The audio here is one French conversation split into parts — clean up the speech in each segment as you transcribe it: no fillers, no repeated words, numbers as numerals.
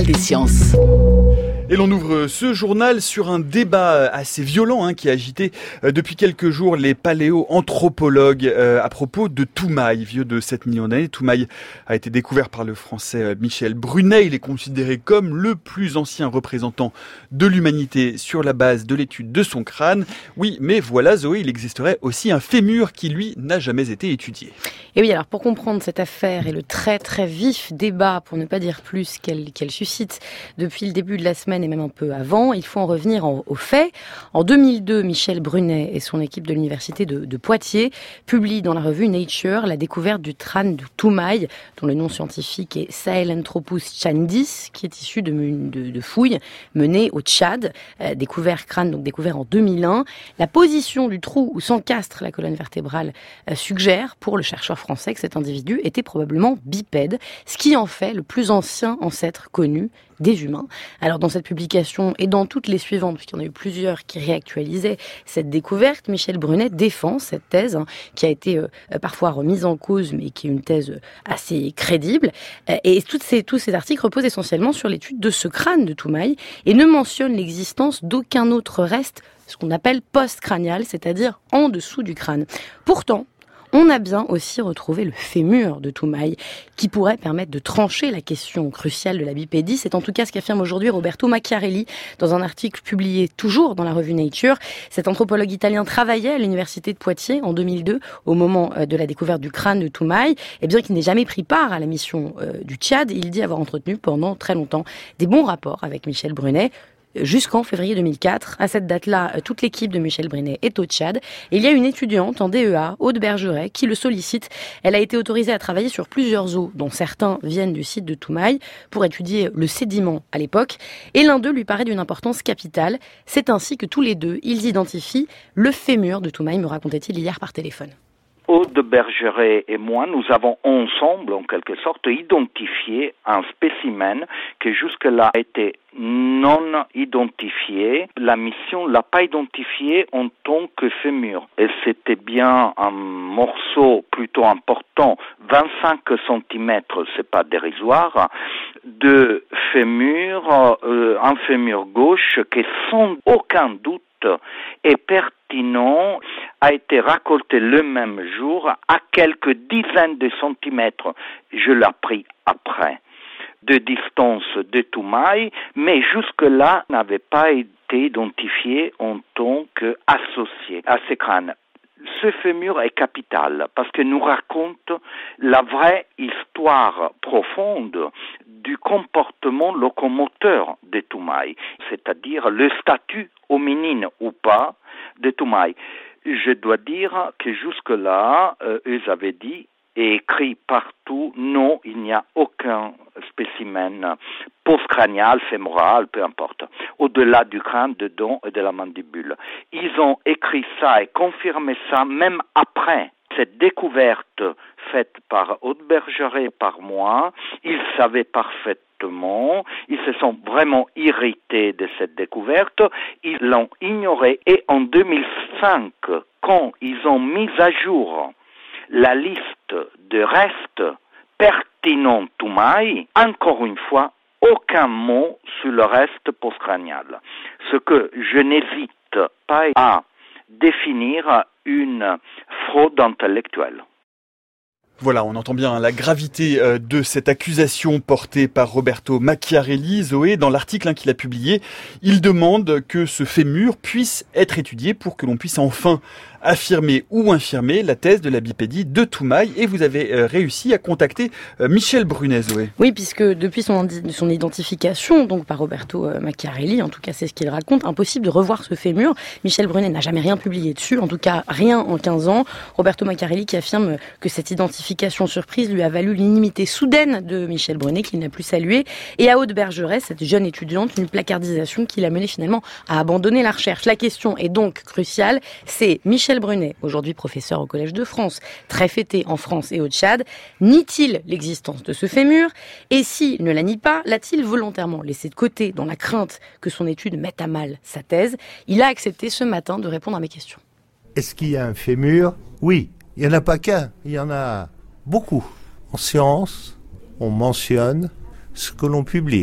journal des sciences. Et l'on ouvre ce journal sur un débat assez violent qui a agité depuis quelques jours les paléoanthropologues à propos de Toumaï, vieux de 7 millions d'années. Toumaï a été découvert par le français Michel Brunet. Il est considéré comme le plus ancien représentant de l'humanité sur la base de l'étude de son crâne. Oui, mais voilà Zoé, il existerait aussi un fémur qui lui n'a jamais été étudié. Et oui, alors pour comprendre cette affaire et le très très vif débat, pour ne pas dire plus, qu'elle suscite depuis le début de la semaine et même un peu avant, il faut en revenir aux faits. En 2002, Michel Brunet et son équipe de l'université de Poitiers publient dans la revue Nature la découverte du crâne de Toumaï, dont le nom scientifique est Sahelanthropus chandis, qui est issu de fouilles menées au Tchad. Découvert en 2001. La position du trou où s'encastre la colonne vertébrale suggère, pour le chercheur français, que cet individu était probablement bipède, ce qui en fait le plus ancien ancêtre connu des humains. Alors dans cette publication et dans toutes les suivantes, puisqu'il y en a eu plusieurs qui réactualisaient cette découverte, Michel Brunet défend cette thèse qui a été parfois remise en cause, mais qui est une thèse assez crédible. Et tous ces articles reposent essentiellement sur l'étude de ce crâne de Toumaï et ne mentionnent l'existence d'aucun autre reste, ce qu'on appelle post-crânial, c'est-à-dire en dessous du crâne. Pourtant, on a bien aussi retrouvé le fémur de Toumaï, qui pourrait permettre de trancher la question cruciale de la bipédie. C'est en tout cas ce qu'affirme aujourd'hui Roberto Macchiarelli dans un article publié toujours dans la revue Nature. Cet anthropologue italien travaillait à l'université de Poitiers en 2002 au moment de la découverte du crâne de Toumaï. Et bien qu'il n'ait jamais pris part à la mission du Tchad, il dit avoir entretenu pendant très longtemps des bons rapports avec Michel Brunet, jusqu'en février 2004. À cette date-là, toute l'équipe de Michel Brunet est au Tchad. Et il y a une étudiante en DEA, Aude Bergeret, qui le sollicite. Elle a été autorisée à travailler sur plusieurs os, dont certains viennent du site de Toumaï, pour étudier le sédiment à l'époque. Et l'un d'eux lui paraît d'une importance capitale. C'est ainsi que tous les deux, ils identifient le fémur de Toumaï, me racontait-il hier par téléphone. Aude Bergeret et moi, nous avons ensemble, en quelque sorte, identifié un spécimen qui jusque-là était non identifié. La mission l'a pas identifié en tant que fémur. Et c'était bien un morceau plutôt important, 25 cm, c'est pas dérisoire, de fémur, un fémur gauche qui sans aucun doute est pertinent, a été récolté le même jour à quelques dizaines de centimètres, je l'ai appris après, de distance de Toumaï, mais jusque-là n'avait pas été identifié en tant qu'associé à ces crânes. Ce fémur est capital parce que nous raconte la vraie histoire profonde du comportement locomoteur de Toumaï, c'est-à-dire le statut hominine ou pas de Toumaï. Je dois dire que jusque-là, ils avaient dit et écrit partout, non, il n'y a aucun spécimen postcrânial, fémoral, peu importe, au-delà du crâne, dedans et de la mandibule. Ils ont écrit ça et confirmé ça même après cette découverte faite par Aude Bergeret et par moi. Ils savaient parfaitement, ils se sont vraiment irrités de cette découverte, ils l'ont ignorée et en 2005, quand ils ont mis à jour la liste de restes pertinents Toumaï, encore une fois, aucun mot sur le reste postcrânial. Ce que je n'hésite pas à définir une fraude intellectuelle. Voilà, on entend bien la gravité de cette accusation portée par Roberto Macchiarelli. Zoé, dans l'article qu'il a publié, il demande que ce fémur puisse être étudié pour que l'on puisse enfin affirmer ou infirmer la thèse de la bipédie de Toumaï. Et vous avez réussi à contacter Michel Brunet, Zoé. Oui, puisque depuis son identification, donc par Roberto Macchiarelli, en tout cas c'est ce qu'il raconte, impossible de revoir ce fémur. Michel Brunet n'a jamais rien publié dessus, en tout cas rien en 15 ans. Roberto Macchiarelli qui affirme que cette identification surprise lui a valu l'inimité soudaine de Michel Brunet, qu'il n'a plus salué, et à Aude Bergeret, cette jeune étudiante, une placardisation qui l'a menée finalement à abandonner la recherche. La question est donc cruciale, c'est Michel Brunet, aujourd'hui professeur au Collège de France, très fêté en France et au Tchad, nie-t-il l'existence de ce fémur? Et s'il ne la nie pas, l'a-t-il volontairement laissé de côté dans la crainte que son étude mette à mal sa thèse? Il a accepté ce matin de répondre à mes questions. Est-ce qu'il y a un fémur? Oui, il n'y en a pas qu'un, il y en a beaucoup. En science, on mentionne ce que l'on publie.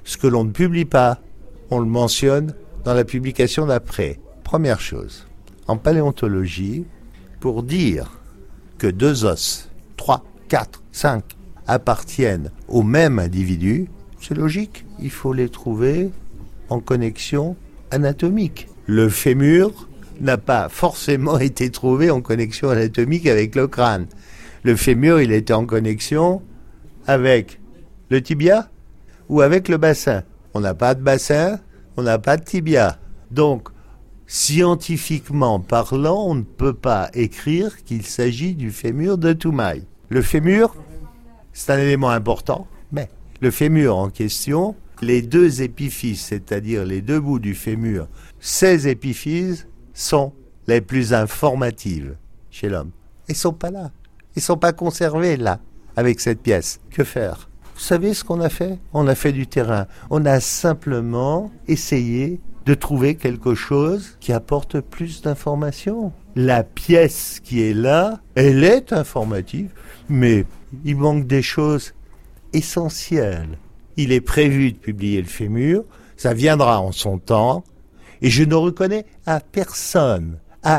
Ce que l'on ne publie pas, on le mentionne dans la publication d'après. Première chose, en paléontologie, pour dire que 2 os, 3, 4, 5, appartiennent au même individu, c'est logique, il faut les trouver en connexion anatomique. Le fémur n'a pas forcément été trouvé en connexion anatomique avec le crâne. Le fémur, il était en connexion avec le tibia ou avec le bassin. On n'a pas de bassin, on n'a pas de tibia. Donc, scientifiquement parlant, on ne peut pas écrire qu'il s'agit du fémur de Toumaï. Le fémur, c'est un élément important, mais le fémur en question, les 2 épiphyses, c'est-à-dire les 2 bouts du fémur, ces épiphyses sont les plus informatives chez l'homme. Ils ne sont pas là. Ils ne sont pas conservés là, avec cette pièce. Que faire ? Vous savez ce qu'on a fait ? On a fait du terrain. On a simplement essayé de trouver quelque chose qui apporte plus d'informations. La pièce qui est là, elle est informative, mais il manque des choses essentielles. Il est prévu de publier le fémur, ça viendra en son temps, et je ne reconnais à personne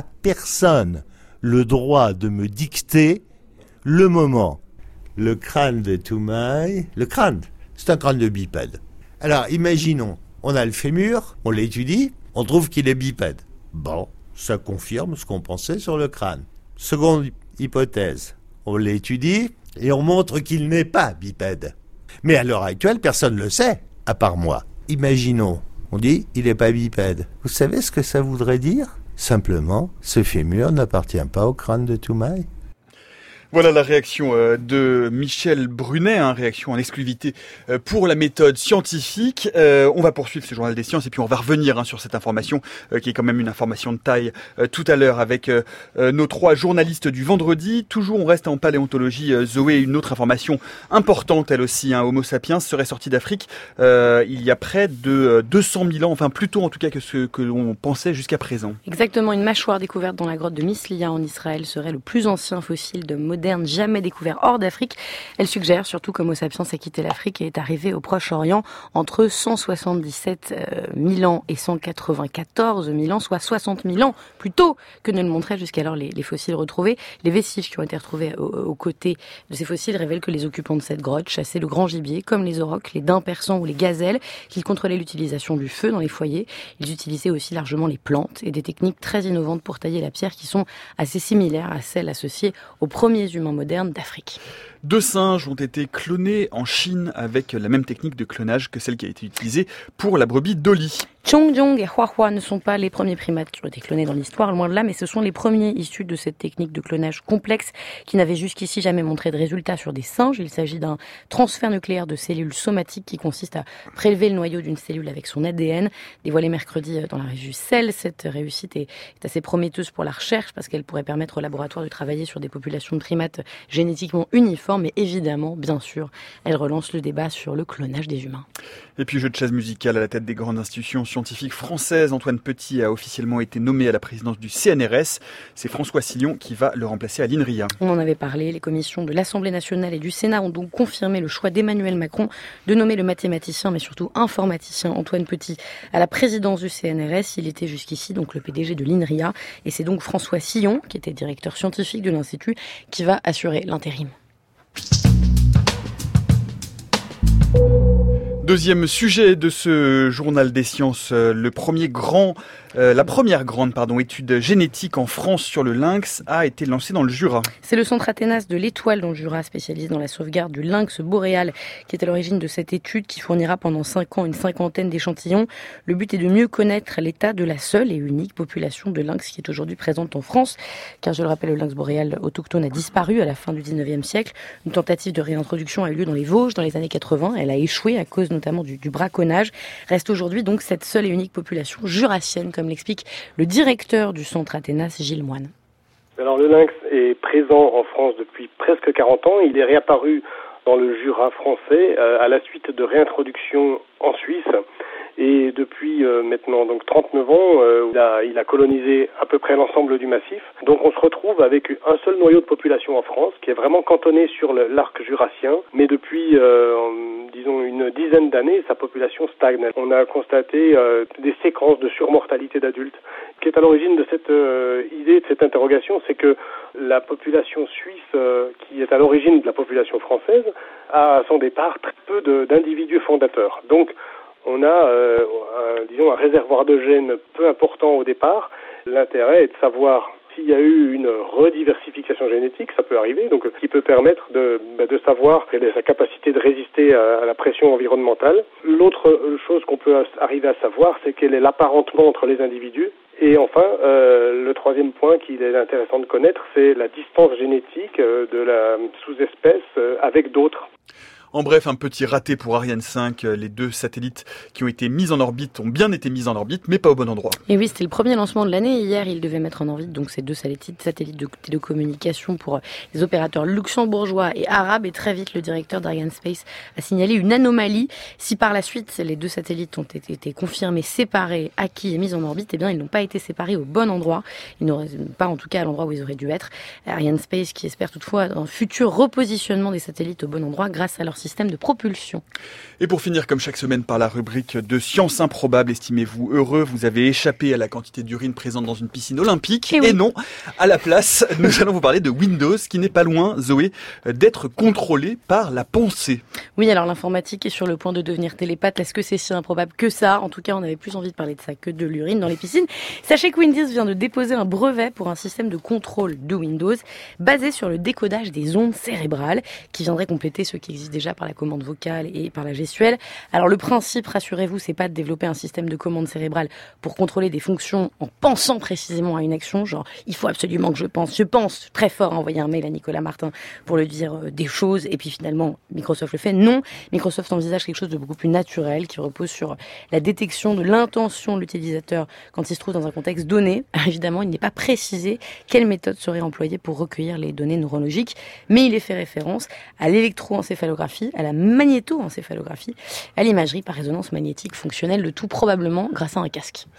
le droit de me dicter le moment. Le crâne de Toumaï, le crâne, c'est un crâne de bipède. Alors imaginons, on a le fémur, on l'étudie, on trouve qu'il est bipède. Bon, ça confirme ce qu'on pensait sur le crâne. Seconde hypothèse, on l'étudie et on montre qu'il n'est pas bipède. Mais à l'heure actuelle, personne ne le sait, à part moi. Imaginons, on dit, il n'est pas bipède. Vous savez ce que ça voudrait dire ? Simplement, ce fémur n'appartient pas au crâne de Toumaï. Voilà la réaction de Michel Brunet, réaction en exclusivité pour la méthode scientifique. On va poursuivre ce journal des sciences et puis on va revenir sur cette information qui est quand même une information de taille tout à l'heure avec nos 3 journalistes du vendredi. Toujours on reste en paléontologie. Zoé, une autre information importante elle aussi. Homo sapiens serait sorti d'Afrique il y a près de 200 000 ans, enfin plus tôt en tout cas que ce que l'on pensait jusqu'à présent. Exactement, une mâchoire découverte dans la grotte de Mislia en Israël serait le plus ancien fossile de moderne jamais découvert hors d'Afrique. Elle suggère surtout qu'Homo sapiens a quitté l'Afrique et est arrivé au Proche-Orient entre 177 000 ans et 194 000 ans, soit 60 000 ans plus tôt que ne le montraient jusqu'alors les fossiles retrouvés. Les vestiges qui ont été retrouvés aux côtés de ces fossiles révèlent que les occupants de cette grotte chassaient le grand gibier, comme les aurochs, les daims persans ou les gazelles, qu'ils contrôlaient l'utilisation du feu dans les foyers. Ils utilisaient aussi largement les plantes et des techniques très innovantes pour tailler la pierre qui sont assez similaires à celles associées aux premiers humains modernes d'Afrique. 2 singes ont été clonés en Chine avec la même technique de clonage que celle qui a été utilisée pour la brebis Dolly. Chongjiang et Huahua ne sont pas les premiers primates qui ont été clonés dans l'histoire, loin de là, mais ce sont les premiers issus de cette technique de clonage complexe qui n'avait jusqu'ici jamais montré de résultat sur des singes. Il s'agit d'un transfert nucléaire de cellules somatiques qui consiste à prélever le noyau d'une cellule avec son ADN. Dévoilée mercredi dans la revue Cell, cette réussite est assez prometteuse pour la recherche parce qu'elle pourrait permettre au laboratoire de travailler sur des populations de primates génétiquement uniformes, mais évidemment, bien sûr, elle relance le débat sur le clonage des humains. Et puis jeu de chaise musicale à la tête des grandes institutions scientifiques françaises. Antoine Petit a officiellement été nommé à la présidence du CNRS. C'est François Sillon qui va le remplacer à l'INRIA. On en avait parlé, les commissions de l'Assemblée nationale et du Sénat ont donc confirmé le choix d'Emmanuel Macron de nommer le mathématicien, mais surtout informaticien Antoine Petit à la présidence du CNRS. Il était jusqu'ici donc le PDG de l'INRIA et c'est donc François Sillon, qui était directeur scientifique de l'Institut, qui va assurer l'intérim. Deuxième sujet de ce journal des sciences, la première grande étude génétique en France sur le lynx a été lancée dans le Jura. C'est le centre Athénas de l'Étoile dans le Jura, spécialisé dans la sauvegarde du lynx boréal, qui est à l'origine de cette étude qui fournira pendant 5 ans une 50aine d'échantillons. Le but est de mieux connaître l'état de la seule et unique population de lynx qui est aujourd'hui présente en France, car je le rappelle, le lynx boréal autochtone a disparu à la fin du 19e siècle. Une tentative de réintroduction a eu lieu dans les Vosges dans les années 80. Elle a échoué à cause notamment du braconnage. Reste aujourd'hui donc cette seule et unique population jurassienne, comme l'explique le directeur du centre Athénas, Gilles Moine. Alors le lynx est présent en France depuis presque 40 ans. Il est réapparu dans le Jura français à la suite de réintroduction en Suisse. Et depuis maintenant donc 39 ans, il a colonisé à peu près l'ensemble du massif. Donc on se retrouve avec un seul noyau de population en France qui est vraiment cantonné sur l'arc jurassien. Mais depuis, disons, une dizaine d'années, sa population stagne. On a constaté des séquences de surmortalité d'adultes. Ce qui est à l'origine de cette idée, de cette interrogation, c'est que la population suisse, qui est à l'origine de la population française, a à son départ très peu d'individus fondateurs. Donc on a, un réservoir de gènes peu important au départ. L'intérêt est de savoir s'il y a eu une rediversification génétique, ça peut arriver, donc qui peut permettre de savoir quelle est sa capacité de résister à la pression environnementale. L'autre chose qu'on peut arriver à savoir, c'est quel est l'apparentement entre les individus. Et enfin, le troisième point qu'il est intéressant de connaître, c'est la distance génétique de la sous-espèce avec d'autres. En bref, un petit raté pour Ariane 5. Les 2 satellites qui ont été mis en orbite ont bien été mis en orbite, mais pas au bon endroit. Et oui, c'était le premier lancement de l'année. Hier, ils devaient mettre en orbite donc ces 2 satellites de télécommunication pour les opérateurs luxembourgeois et arabes. Et très vite, le directeur d'Ariane Space a signalé une anomalie. Si par la suite, les 2 satellites ont été confirmés, séparés, acquis et mis en orbite, eh bien, ils n'ont pas été séparés au bon endroit. Ils n'auraient pas, en tout cas, à l'endroit où ils auraient dû être. Ariane Space qui espère toutefois un futur repositionnement des satellites au bon endroit grâce à leur système de propulsion. Et pour finir, comme chaque semaine, par la rubrique de sciences improbables, estimez-vous heureux, vous avez échappé à la quantité d'urine présente dans une piscine olympique. Et non, à la place, nous allons vous parler de Windows, qui n'est pas loin, Zoé, d'être contrôlé par la pensée. Oui, alors l'informatique est sur le point de devenir télépathe. Est-ce que c'est si improbable que ça? En tout cas, on avait plus envie de parler de ça que de l'urine dans les piscines. Sachez que Windows vient de déposer un brevet pour un système de contrôle de Windows basé sur le décodage des ondes cérébrales qui viendrait compléter ceux qui existent déjà par la commande vocale et par la gestuelle. Alors le principe, rassurez-vous, c'est pas de développer un système de commande cérébrale pour contrôler des fonctions en pensant précisément à une action, genre il faut absolument que je pense très fort à envoyer un mail à Nicolas Martin pour lui dire des choses et puis finalement Microsoft le fait. Non, Microsoft envisage quelque chose de beaucoup plus naturel qui repose sur la détection de l'intention de l'utilisateur quand il se trouve dans un contexte donné. Alors, évidemment, il n'est pas précisé quelle méthode serait employée pour recueillir les données neurologiques, mais il est fait référence à l'électroencéphalographie, à la magnétoencéphalographie, à l'imagerie par résonance magnétique fonctionnelle, le tout probablement grâce à un casque.